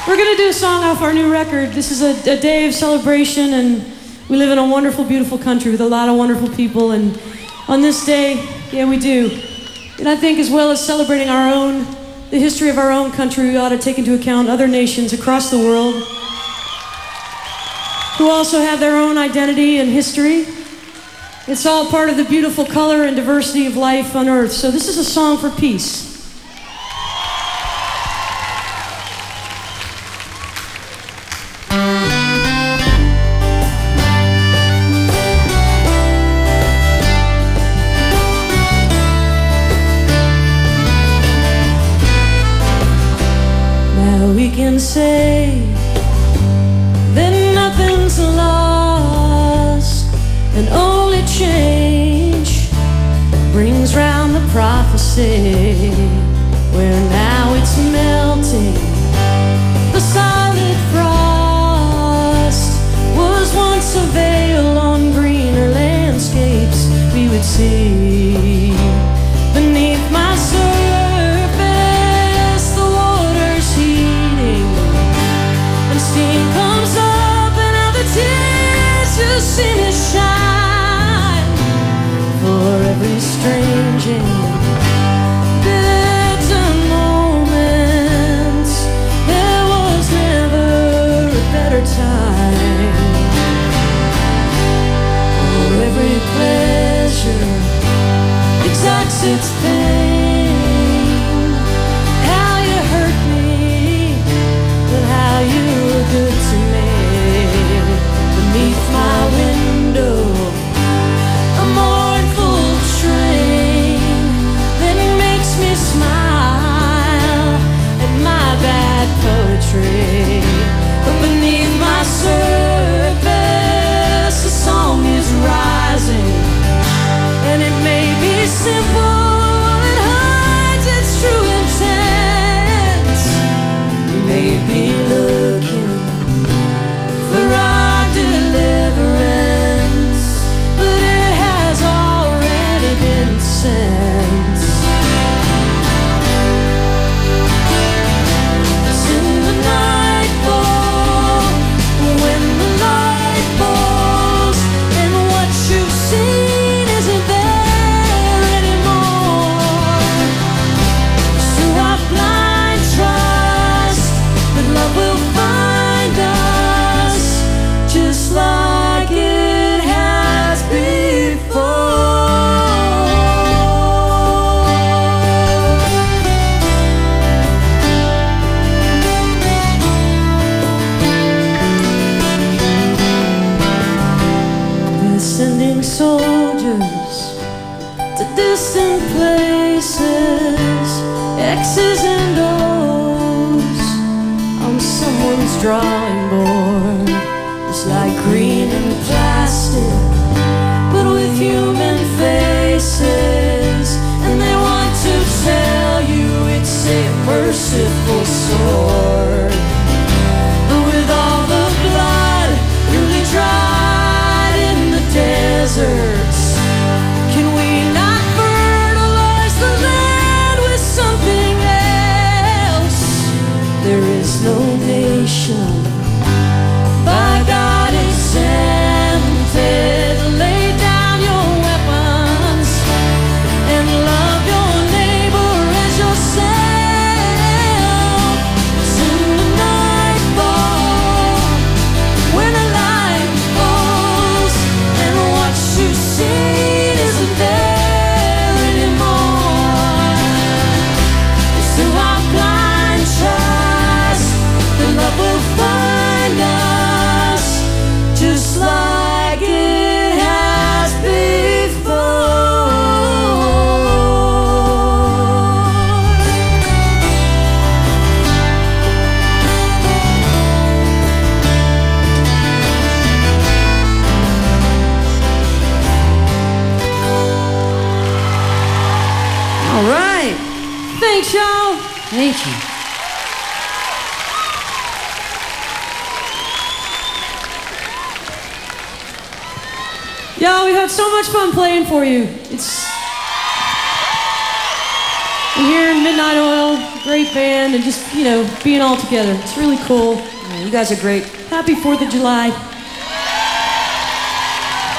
We're gonna do a song off our new record. This is a day of celebration, and we live in a wonderful, beautiful country with a lot of wonderful people, and on this day, yeah, we do. And I think as well as celebrating the history of our own country, we ought to take into account other nations across the world who also have their own identity and history. It's all part of the beautiful color and diversity of life on Earth. So this is a song for peace. We can say that nothing's lost, and only change brings round the prophecy, where now it's melting. The solid frost was once a veil on greener landscapes we would see beneath my surface. Steam comes up and now the tears just seem to shine for every strange and bitter moment. There was never a better time. For every pleasure exacts its pain. How you hurt me, but how you good to me. Beneath my window, a mournful train that makes me smile at my bad poetry. But beneath my surface, a song is rising, and it may be simple, it hides its true intent. You may be looking for our deliverance, but it has already been sent. It's in the nightfall, when the light falls, and what you've seen isn't there anymore. So our blind trust that love will find us just like it has before. We're sending soldiers to distant places, X's and O's on someone's drawing board. It's like green and plastic, but with human faces, and they want to tell you it's a merciful sword. But with all the blood really dried in the deserts, can we not fertilize the land with something else? There is no nation by God exempted. Lay down your weapons and love your neighbor as yourself. It's in the nightfall, when the light falls, and what you've seen isn't there anymore. So our blind trust that love will find us just like it has before. All right. Thanks, y'all. Thank you. Y'all, we've had so much fun playing for you. We're here in Midnight Oil. great band, and just, you know, being all together. It's really cool. Yeah, you guys are great. Happy 4th of July.